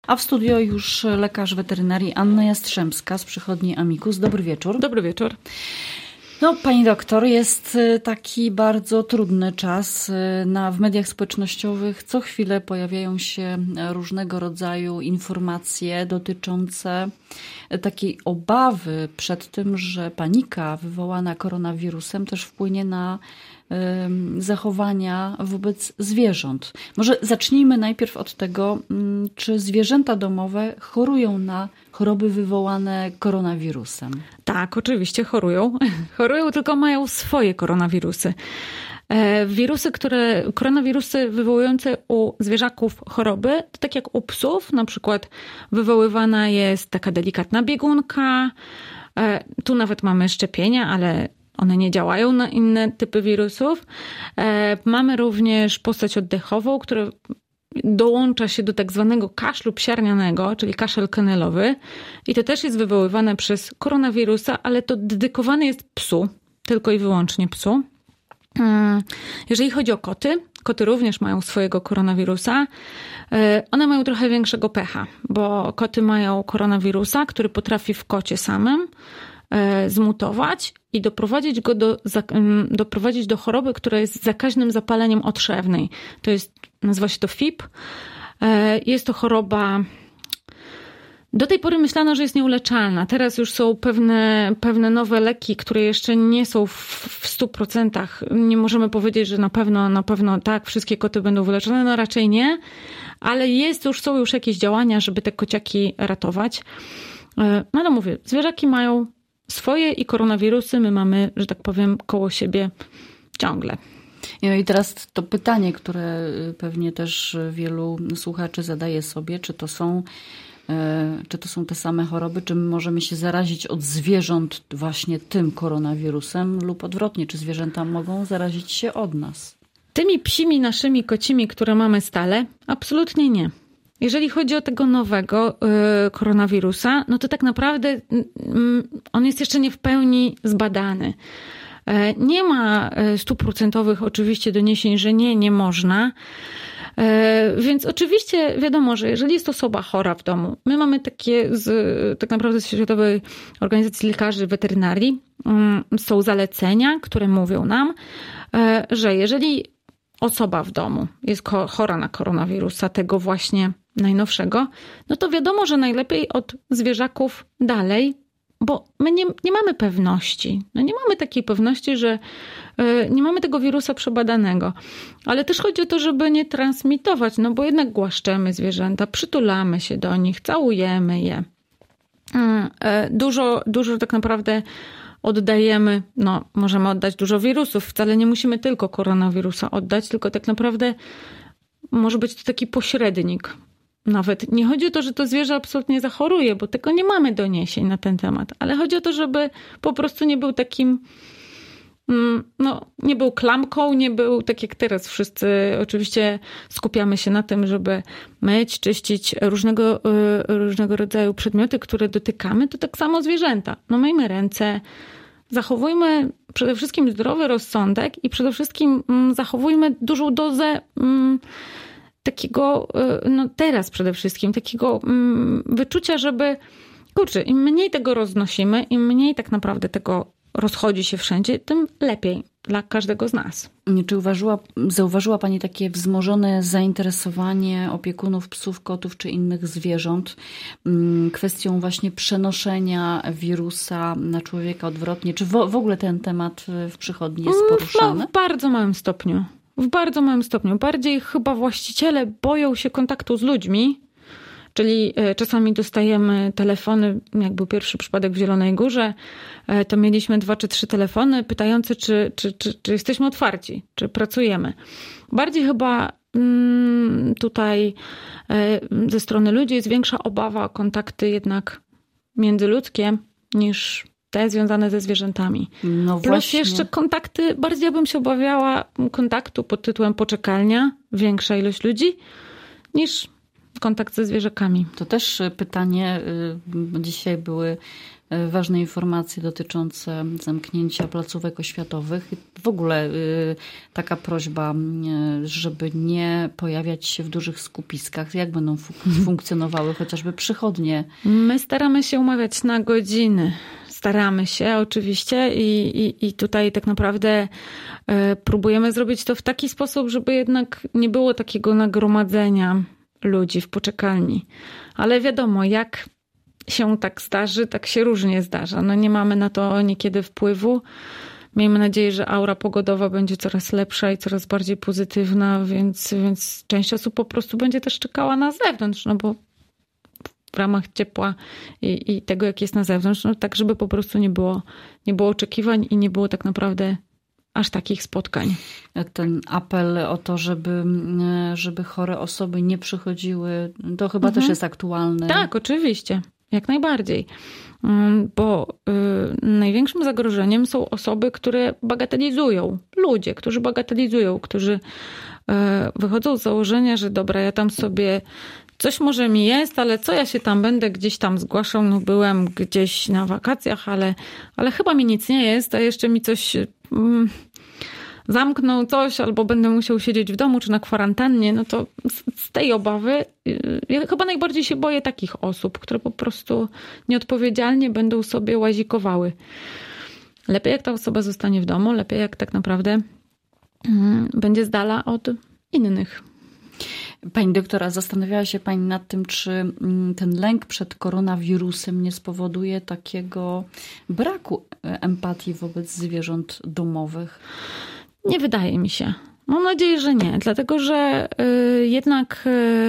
A w studio już lekarz weterynarii Anna Jastrzębska z przychodni Amicus. Dobry wieczór. Dobry wieczór. No, pani doktor, jest taki bardzo trudny czas. W mediach społecznościowych co chwilę pojawiają się różnego rodzaju informacje dotyczące takiej obawy przed tym, że panika wywołana koronawirusem też wpłynie na zachowania wobec zwierząt. Może zacznijmy najpierw od tego, czy zwierzęta domowe chorują na choroby wywołane koronawirusem? Tak, oczywiście chorują. Chorują, tylko mają swoje koronawirusy. Koronawirusy wywołujące u zwierzaków choroby, to tak jak u psów, na przykład wywoływana jest taka delikatna biegunka. Tu nawet mamy szczepienia, ale one nie działają na inne typy wirusów. Mamy również postać oddechową, która dołącza się do tak zwanego kaszlu psiarnianego, czyli kaszel kennellowy. I to też jest wywoływane przez koronawirusa, ale to dedykowane jest psu, tylko i wyłącznie psu. Jeżeli chodzi o koty, koty również mają swojego koronawirusa. One mają trochę większego pecha, bo koty mają koronawirusa, który potrafi w kocie samym zmutować i doprowadzić do choroby, która jest zakaźnym zapaleniem otrzewnej. Nazywa się to FIP. Jest to choroba. Do tej pory myślano, że jest nieuleczalna. Teraz już są pewne nowe leki, które jeszcze nie są w 100%. Nie możemy powiedzieć, że na pewno tak, wszystkie koty będą wyleczone. No raczej nie, ale są już jakieś działania, żeby te kociaki ratować. No ale mówię, zwierzaki mają swoje i koronawirusy my mamy, że tak powiem, koło siebie ciągle. No i teraz to pytanie, które pewnie też wielu słuchaczy zadaje sobie, czy to są te same choroby, czy my możemy się zarazić od zwierząt właśnie tym koronawirusem lub odwrotnie, czy zwierzęta mogą zarazić się od nas? Tymi psimi naszymi kocimi, które mamy stale, absolutnie nie. Jeżeli chodzi o tego nowego koronawirusa, no to tak naprawdę on jest jeszcze nie w pełni zbadany. Nie ma 100% oczywiście doniesień, że nie można. Więc oczywiście wiadomo, że jeżeli jest osoba chora w domu, my mamy tak naprawdę z Światowej Organizacji Lekarzy Weterynarii są zalecenia, które mówią nam, że jeżeli osoba w domu jest chora na koronawirusa, tego właśnie najnowszego, no to wiadomo, że najlepiej od zwierzaków dalej, bo my nie mamy pewności. No nie mamy takiej pewności, że nie mamy tego wirusa przebadanego. Ale też chodzi o to, żeby nie transmitować, no bo jednak głaszczemy zwierzęta, przytulamy się do nich, całujemy je. Dużo tak naprawdę oddajemy, no możemy oddać dużo wirusów, wcale nie musimy tylko koronawirusa oddać, tylko tak naprawdę może być to taki pośrednik. Nawet nie chodzi o to, że to zwierzę absolutnie zachoruje, bo tego nie mamy doniesień na ten temat, ale chodzi o to, żeby po prostu nie był takim, nie był klamką, nie był tak jak teraz wszyscy oczywiście skupiamy się na tym, żeby myć, czyścić różnego rodzaju przedmioty, które dotykamy, to tak samo zwierzęta. No myjmy ręce, zachowujmy przede wszystkim zdrowy rozsądek i przede wszystkim zachowujmy dużą dozę takiego, teraz przede wszystkim, takiego wyczucia, żeby, im mniej tego roznosimy, im mniej tak naprawdę tego rozchodzi się wszędzie, tym lepiej dla każdego z nas. Czy zauważyła pani takie wzmożone zainteresowanie opiekunów psów, kotów czy innych zwierząt kwestią właśnie przenoszenia wirusa na człowieka odwrotnie? Czy w ogóle ten temat w przychodni jest poruszany? W bardzo małym stopniu. W bardzo małym stopniu. Bardziej chyba właściciele boją się kontaktu z ludźmi, czyli czasami dostajemy telefony, jak był pierwszy przypadek w Zielonej Górze, to mieliśmy 2 czy 3 telefony pytające, czy jesteśmy otwarci, czy pracujemy. Bardziej chyba tutaj ze strony ludzi jest większa obawa o kontakty jednak międzyludzkie niż te związane ze zwierzętami. No Plus właśnie. jeszcze kontakty, bardziej bym się obawiała kontaktu pod tytułem poczekalnia, większa ilość ludzi, niż kontakt ze zwierzakami. To też pytanie, dzisiaj były ważne informacje dotyczące zamknięcia placówek oświatowych. W ogóle taka prośba, żeby nie pojawiać się w dużych skupiskach. Jak będą funkcjonowały chociażby przychodnie? My staramy się umawiać na godziny. Staramy się oczywiście i tutaj tak naprawdę próbujemy zrobić to w taki sposób, żeby jednak nie było takiego nagromadzenia ludzi w poczekalni. Ale wiadomo, jak się tak zdarzy, tak się różnie zdarza. No nie mamy na to niekiedy wpływu. Miejmy nadzieję, że aura pogodowa będzie coraz lepsza i coraz bardziej pozytywna, więc część osób po prostu będzie też czekała na zewnątrz, no bo w ramach ciepła i tego, jak jest na zewnątrz, no tak, żeby po prostu nie było oczekiwań i nie było tak naprawdę aż takich spotkań. Ten apel o to, żeby chore osoby nie przychodziły, to chyba też jest aktualne. Tak, oczywiście. Jak najbardziej. Bo największym zagrożeniem są osoby, które bagatelizują. Ludzie, którzy bagatelizują, którzy wychodzą z założenia, że dobra, ja tam sobie coś może mi jest, ale co ja się tam będę gdzieś tam zgłaszał, no byłem gdzieś na wakacjach, ale chyba mi nic nie jest, a jeszcze mi coś zamknął coś, albo będę musiał siedzieć w domu, czy na kwarantannie, no to z tej obawy ja chyba najbardziej się boję takich osób, które po prostu nieodpowiedzialnie będą sobie łazikowały. Lepiej jak ta osoba zostanie w domu, lepiej jak tak naprawdę będzie z dala od innych. Pani doktora, zastanawiała się pani nad tym, czy ten lęk przed koronawirusem nie spowoduje takiego braku empatii wobec zwierząt domowych? Nie wydaje mi się. Mam nadzieję, że nie. Dlatego, że jednak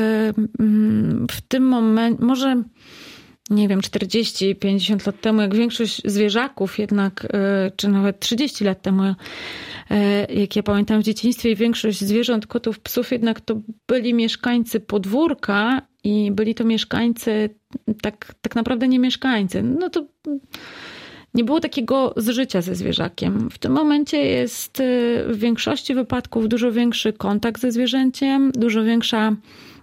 w tym momencie, może nie wiem, 40-50 lat temu, jak większość zwierzaków jednak, czy nawet 30 lat temu, jak ja pamiętam w dzieciństwie, większość zwierząt, kotów, psów jednak to byli mieszkańcy podwórka i byli to mieszkańcy, tak naprawdę nie mieszkańcy. No to nie było takiego zżycia ze zwierzakiem. W tym momencie jest w większości wypadków dużo większy kontakt ze zwierzęciem, dużo większa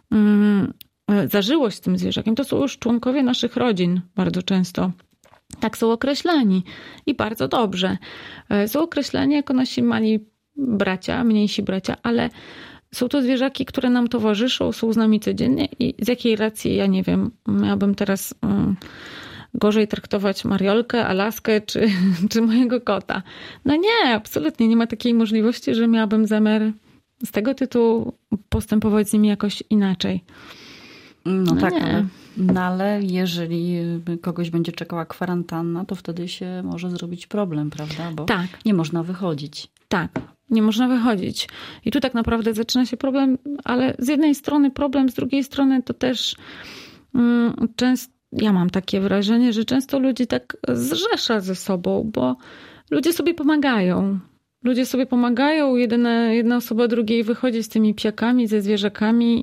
zażyłość z tym zwierzakiem. To są już członkowie naszych rodzin bardzo często. Tak są określani i bardzo dobrze. Są określani jako nasi mali bracia, mniejsi bracia, ale są to zwierzaki, które nam towarzyszą, są z nami codziennie i z jakiej racji, ja nie wiem, miałabym teraz gorzej traktować Mariolkę, Alaskę czy mojego kota. No nie, absolutnie nie ma takiej możliwości, że miałabym zamiar z tego tytułu postępować z nimi jakoś inaczej. No tak, ale jeżeli kogoś będzie czekała kwarantanna, to wtedy się może zrobić problem, prawda? Bo tak. Nie można wychodzić. Tak, nie można wychodzić. I tu tak naprawdę zaczyna się problem, ale z jednej strony problem, z drugiej strony to też często, ja mam takie wrażenie, że często ludzi tak zrzesza ze sobą, bo ludzie sobie pomagają. Ludzie sobie pomagają, jedna osoba drugiej wychodzi z tymi psiakami, ze zwierzakami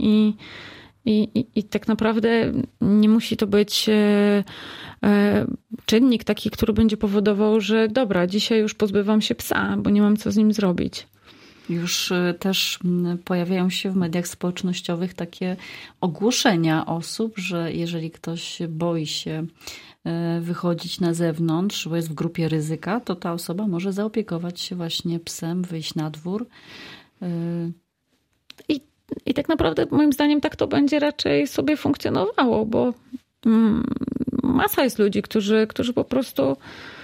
i tak naprawdę nie musi to być czynnik taki, który będzie powodował, że dobra, dzisiaj już pozbywam się psa, bo nie mam co z nim zrobić. Już też pojawiają się w mediach społecznościowych takie ogłoszenia osób, że jeżeli ktoś boi się wychodzić na zewnątrz, bo jest w grupie ryzyka, to ta osoba może zaopiekować się właśnie psem, wyjść na dwór. I tak naprawdę moim zdaniem tak to będzie raczej sobie funkcjonowało, bo masa jest ludzi, którzy po prostu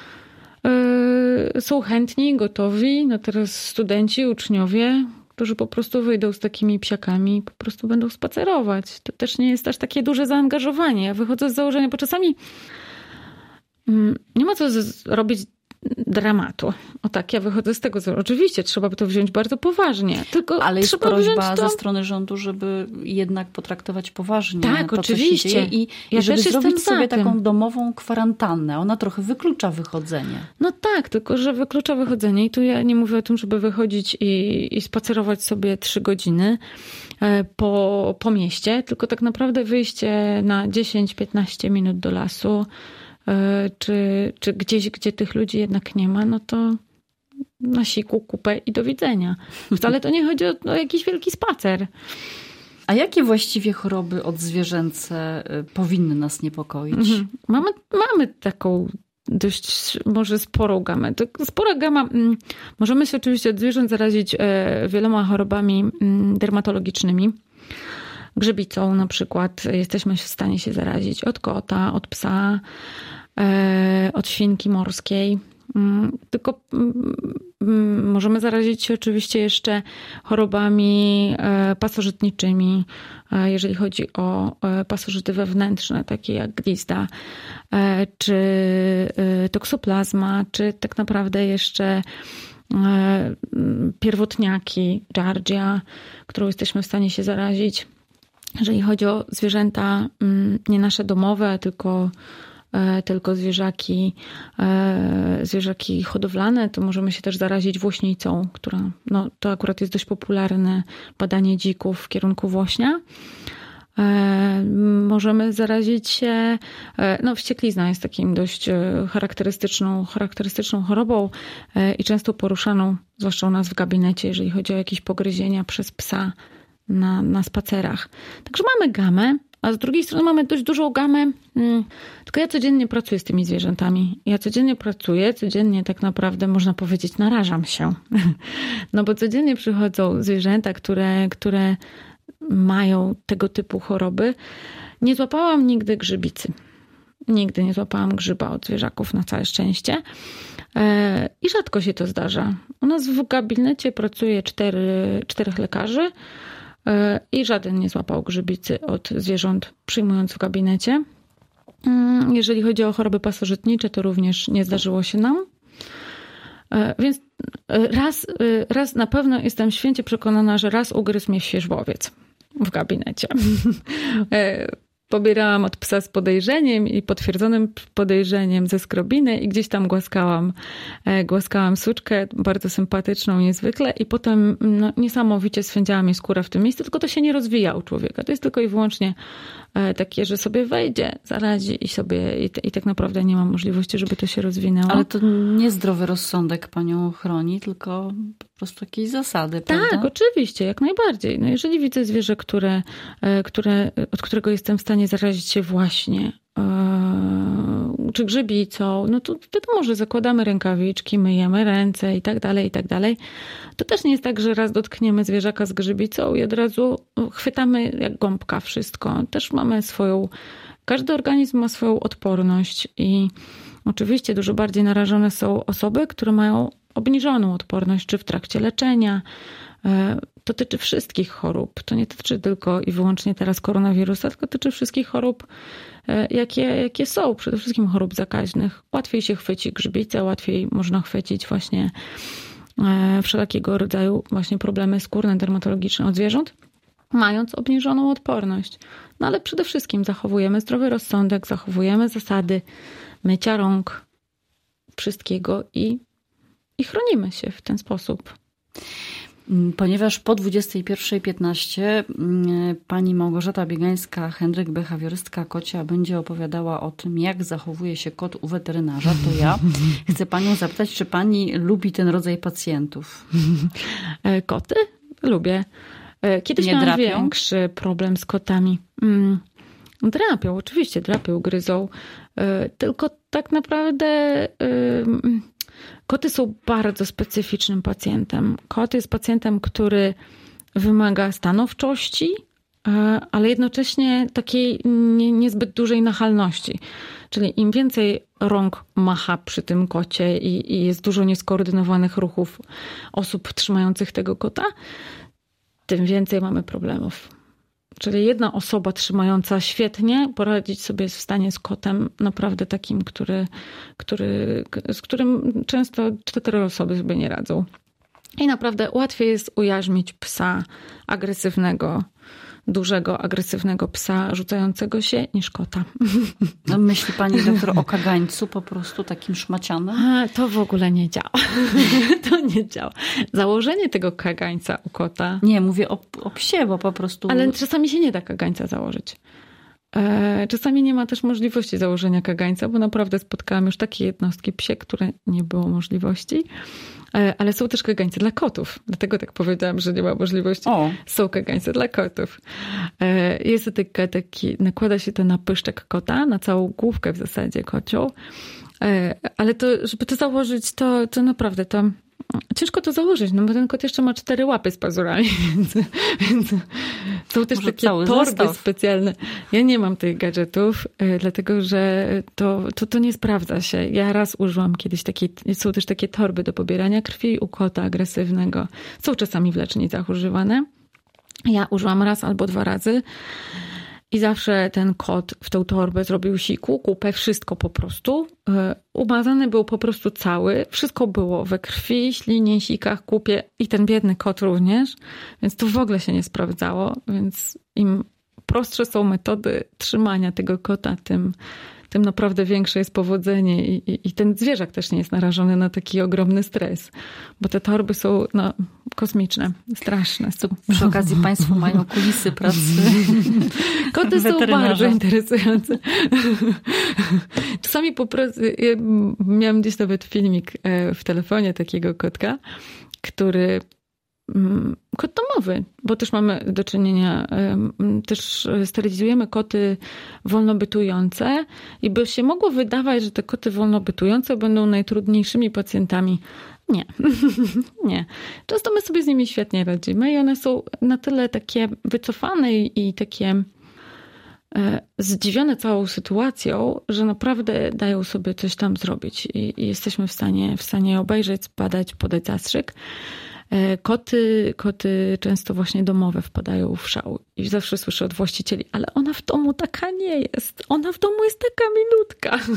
są chętni, gotowi. No teraz studenci, uczniowie, którzy po prostu wyjdą z takimi psiakami i po prostu będą spacerować. To też nie jest aż takie duże zaangażowanie. Ja wychodzę z założenia, bo czasami nie ma co robić dramatu. O tak, ja wychodzę z tego. Oczywiście trzeba by to wziąć bardzo poważnie. Tylko ale jest trzeba prośba ze strony rządu, żeby jednak potraktować poważnie tak, to, oczywiście. co się dzieje i żeby zrobić sobie taką domową kwarantannę. Ona trochę wyklucza wychodzenie. No tak, tylko że wyklucza wychodzenie i tu ja nie mówię o tym, żeby wychodzić i spacerować sobie 3 godziny po mieście, tylko tak naprawdę wyjście na 10-15 minut do lasu, czy gdzieś, gdzie tych ludzi jednak nie ma, no to na siku, kupę i do widzenia. Wcale to nie chodzi o jakiś wielki spacer. A jakie właściwie choroby odzwierzęce powinny nas niepokoić? Mamy taką dość może sporą gamę. Spora gama, możemy się oczywiście od zwierząt zarazić wieloma chorobami dermatologicznymi. Grzybicą na przykład jesteśmy w stanie się zarazić od kota, od psa, od świnki morskiej. Tylko możemy zarazić się oczywiście jeszcze chorobami pasożytniczymi, jeżeli chodzi o pasożyty wewnętrzne, takie jak glizda, czy toksoplazma, czy tak naprawdę jeszcze pierwotniaki, giardia, którą jesteśmy w stanie się zarazić. Jeżeli chodzi o zwierzęta nie nasze domowe, tylko zwierzaki hodowlane, to możemy się też zarazić włośnicą, która, to akurat jest dość popularne badanie dzików w kierunku włośnia. Możemy zarazić się, wścieklizna jest takim dość charakterystyczną chorobą i często poruszaną, zwłaszcza u nas w gabinecie, jeżeli chodzi o jakieś pogryzienia przez psa na spacerach. Także mamy gamę, a z drugiej strony mamy dość dużą gamę, tylko ja codziennie pracuję z tymi zwierzętami. Ja codziennie tak naprawdę można powiedzieć narażam się. No bo codziennie przychodzą zwierzęta, które mają tego typu choroby. Nie złapałam nigdy grzybicy. Nigdy nie złapałam grzyba od zwierzaków, na całe szczęście. I rzadko się to zdarza. U nas w gabinecie pracuje 4 lekarzy i żaden nie złapał grzybicy od zwierząt, przyjmując w gabinecie. Jeżeli chodzi o choroby pasożytnicze, to również nie zdarzyło się nam. Więc raz na pewno jestem święcie przekonana, że raz ugryzł mnie świeżbowiec w gabinecie. Pobierałam od psa z podejrzeniem i potwierdzonym podejrzeniem ze skrobiny i gdzieś tam głaskałam suczkę, bardzo sympatyczną niezwykle i potem niesamowicie swędziała mi skóra w tym miejscu, tylko to się nie rozwija u człowieka. To jest tylko i wyłącznie takie, że sobie wejdzie, zarazi i tak naprawdę nie ma możliwości, żeby to się rozwinęło. Ale to nie zdrowy rozsądek panią chroni, tylko po prostu jakieś zasady, prawda? Tak, oczywiście, jak najbardziej. No jeżeli widzę zwierzę, od którego jestem w stanie zarazić się właśnie czy grzybicą, no to wiadomo, że zakładamy rękawiczki, myjemy ręce i tak dalej. To też nie jest tak, że raz dotkniemy zwierzaka z grzybicą i od razu chwytamy jak gąbka wszystko. Też każdy organizm ma swoją odporność i oczywiście dużo bardziej narażone są osoby, które mają obniżoną odporność, czy w trakcie leczenia. To dotyczy wszystkich chorób. To nie dotyczy tylko i wyłącznie teraz koronawirusa, tylko dotyczy wszystkich chorób, jakie są. Przede wszystkim chorób zakaźnych. Łatwiej się chwyci grzybicę, łatwiej można chwycić właśnie wszelkiego rodzaju właśnie problemy skórne, dermatologiczne od zwierząt, mając obniżoną odporność. No ale przede wszystkim zachowujemy zdrowy rozsądek, zachowujemy zasady mycia rąk, wszystkiego i chronimy się w ten sposób. Ponieważ po 21:15 pani Małgorzata Biegańska-Hendryk, behawiorystka kocia, będzie opowiadała o tym, jak zachowuje się kot u weterynarza, to ja chcę panią zapytać, czy pani lubi ten rodzaj pacjentów? Koty? Lubię. Kiedyś miałam większy problem z kotami. Drapią, oczywiście, gryzą. Tylko tak naprawdę koty są bardzo specyficznym pacjentem. Kot jest pacjentem, który wymaga stanowczości, ale jednocześnie takiej niezbyt dużej nachalności. Czyli im więcej rąk macha przy tym kocie i jest dużo nieskoordynowanych ruchów osób trzymających tego kota, tym więcej mamy problemów. Czyli jedna osoba trzymająca świetnie poradzić sobie jest w stanie z kotem naprawdę takim, z którym często 4 osoby sobie nie radzą. I naprawdę łatwiej jest ujarzmić psa agresywnego, dużego, agresywnego psa rzucającego się niż kota. No, myśli pani doktor o kagańcu po prostu takim szmacianym? To w ogóle nie działa. To nie działa. Założenie tego kagańca u kota... Nie, mówię o psie, bo po prostu... Ale czasami się nie da kagańca założyć. Czasami nie ma też możliwości założenia kagańca, bo naprawdę spotkałam już takie jednostki psie, które nie było możliwości. Ale są też kagańce dla kotów. Dlatego tak powiedziałam, że nie ma możliwości. Są kagańce dla kotów. Jest etykieta, nakłada się to na pyszczek kota, na całą główkę w zasadzie kocią. Ale to, żeby to założyć, to naprawdę to ciężko to założyć, no bo ten kot jeszcze ma 4 łapy z pazurami, więc są też może takie torby specjalne. Ja nie mam tych gadżetów, dlatego że to nie sprawdza się. Ja raz użyłam kiedyś są też takie torby do pobierania krwi u kota agresywnego. Są czasami w lecznicach używane. Ja użyłam raz albo 2 razy. I zawsze ten kot w tą torbę zrobił siku, kupę, wszystko po prostu. Umazany był po prostu cały. Wszystko było we krwi, ślinie, sikach, kupie i ten biedny kot również. Więc to w ogóle się nie sprawdzało. Więc im prostsze są metody trzymania tego kota, tym naprawdę większe jest powodzenie i ten zwierzak też nie jest narażony na taki ogromny stres. Bo te torby są kosmiczne, straszne są. Przy okazji państwo mają kulisy pracy. Koty są bardzo interesujące. Czasami po prostu, ja miałam gdzieś nawet filmik w telefonie takiego kotka, który kot domowy, bo też mamy do czynienia, też sterylizujemy koty wolnobytujące i by się mogło wydawać, że te koty wolnobytujące będą najtrudniejszymi pacjentami. Nie. Nie. Często my sobie z nimi świetnie radzimy i one są na tyle takie wycofane i takie zdziwione całą sytuacją, że naprawdę dają sobie coś tam zrobić i jesteśmy w stanie obejrzeć, zbadać, podać zastrzyk. Koty często właśnie domowe wpadają w szał i zawsze słyszę od właścicieli, ale ona w domu taka nie jest. Ona w domu jest taka milutka.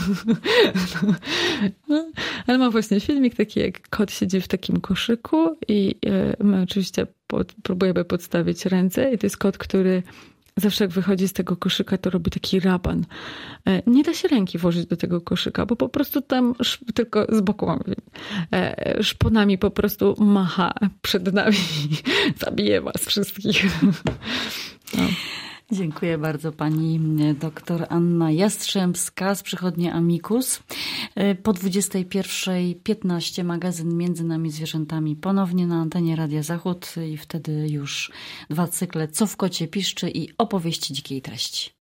No, ale mam właśnie filmik taki, jak kot siedzi w takim koszyku i my oczywiście próbujemy podstawić ręce i to jest kot, który zawsze jak wychodzi z tego koszyka, to robi taki raban. Nie da się ręki włożyć do tego koszyka, bo po prostu tam tylko z boku mam szponami po prostu macha przed nami. Zabije was wszystkich. No. Dziękuję bardzo pani doktor Anna Jastrzębska z przychodni Amicus. Po 21:15 magazyn Między nami zwierzętami ponownie na antenie Radia Zachód i wtedy już 2 cykle Co w kocie piszczy i opowieści dzikiej treści.